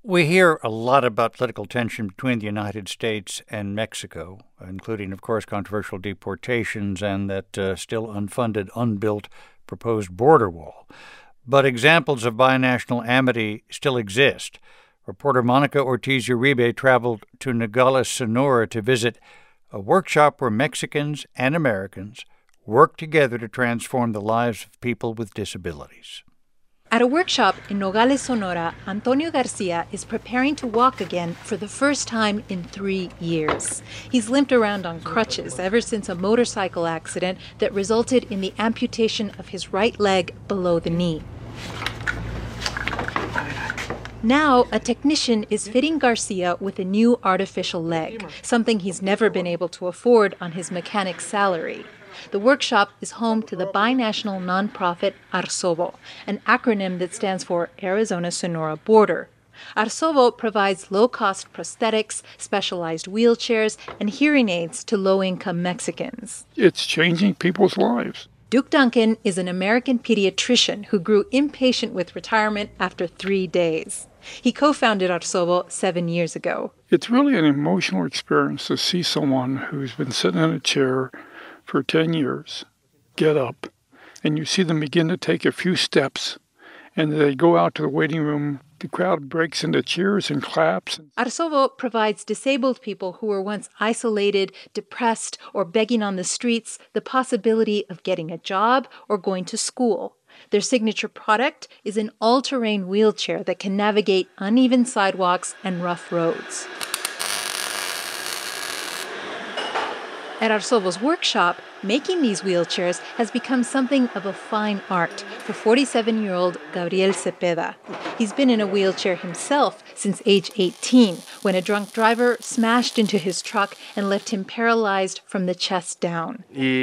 We hear a lot about political tension between the United States and Mexico, including, of course, controversial deportations and that still unfunded, unbuilt proposed border wall. But examples of binational amity still exist. Reporter Monica Ortiz Uribe traveled to Nogales, Sonora to visit a workshop where Mexicans and Americans work together to transform the lives of people with disabilities. At a workshop in Nogales, Sonora, Antonio Garcia is preparing to walk again for the first time in 3 years. He's limped around on crutches ever since a motorcycle accident that resulted in the amputation of his right leg below the knee. Now, a technician is fitting Garcia with a new artificial leg, something he's never been able to afford on his mechanic's salary. The workshop is home to the binational nonprofit ARSOBO, an acronym that stands for Arizona-Sonora Border. ARSOBO provides low-cost prosthetics, specialized wheelchairs, and hearing aids to low-income Mexicans. It's changing people's lives. Duke Duncan is an American pediatrician who grew impatient with retirement after 3 days. He co-founded ARSOBO 7 years ago. It's really an emotional experience to see someone who's been sitting in a chair for 10 years get up, and you see them begin to take a few steps, and they go out to the waiting room. The crowd breaks into cheers and claps. ARSOBO provides disabled people who were once isolated, depressed, or begging on the streets the possibility of getting a job or going to school. Their signature product is an all-terrain wheelchair that can navigate uneven sidewalks and rough roads. At ARSOBO's workshop, making these wheelchairs has become something of a fine art for 47-year-old Gabriel Cepeda. He's been in a wheelchair himself since age 18, when a drunk driver smashed into his truck and left him paralyzed from the chest down.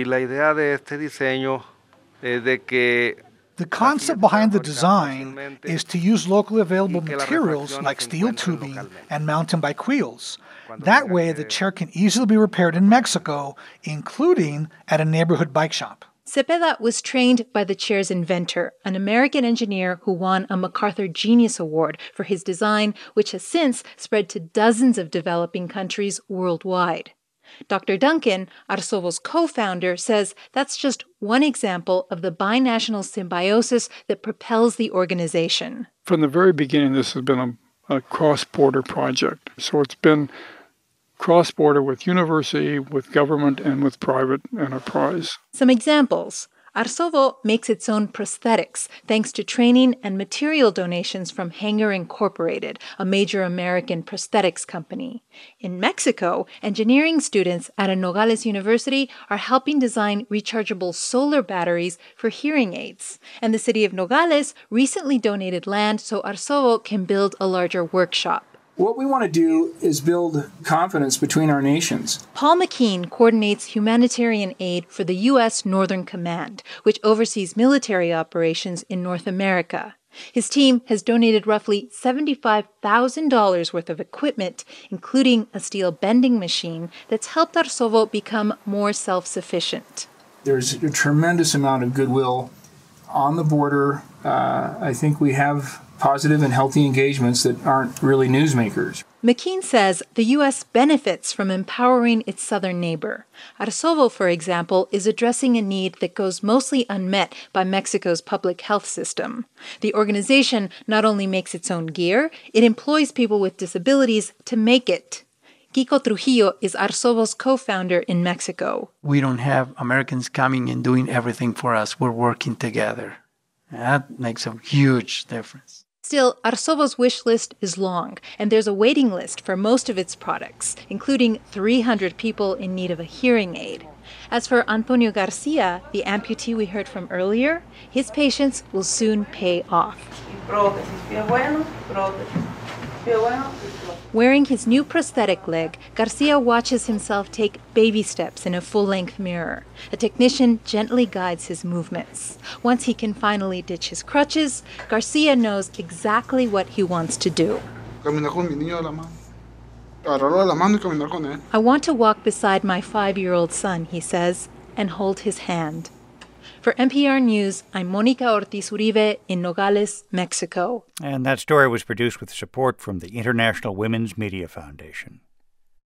The concept behind the design is to use locally available materials like steel tubing and mountain bike wheels. That way, the chair can easily be repaired in Mexico, including at a neighborhood bike shop. Cepeda was trained by the chair's inventor, an American engineer who won a MacArthur Genius Award for his design, which has since spread to dozens of developing countries worldwide. Dr. Duncan, ARSOBO's co-founder, says that's just one example of the binational symbiosis that propels the organization. From the very beginning, this has been a cross-border project. So it's been cross-border with university, with government, and with private enterprise. Some examples. ARSOBO makes its own prosthetics thanks to training and material donations from Hanger Incorporated, a major American prosthetics company. In Mexico, engineering students at a Nogales University are helping design rechargeable solar batteries for hearing aids. And the city of Nogales recently donated land so ARSOBO can build a larger workshop. What we want to do is build confidence between our nations. Paul McKean coordinates humanitarian aid for the U.S. Northern Command, which oversees military operations in North America. His team has donated roughly $75,000 worth of equipment, including a steel bending machine that's helped ARSOBO become more self-sufficient. There's a tremendous amount of goodwill on the border. I think we have positive and healthy engagements that aren't really newsmakers. McKean says the U.S. benefits from empowering its southern neighbor. ARSOBO, for example, is addressing a need that goes mostly unmet by Mexico's public health system. The organization not only makes its own gear, it employs people with disabilities to make it. Kiko Trujillo is ARSOBO's co-founder in Mexico. We don't have Americans coming and doing everything for us. We're working together. That makes a huge difference. Still, ARSOBO's wish list is long, and there's a waiting list for most of its products, including 300 people in need of a hearing aid. As for Antonio Garcia, the amputee we heard from earlier, his patience will soon pay off. Wearing his new prosthetic leg, Garcia watches himself take baby steps in a full-length mirror. A technician gently guides his movements. Once he can finally ditch his crutches, Garcia knows exactly what he wants to do. I want to walk beside my 5-year-old son, he says, and hold his hand. For NPR News, I'm Mónica Ortiz Uribe in Nogales, Mexico. And that story was produced with support from the International Women's Media Foundation.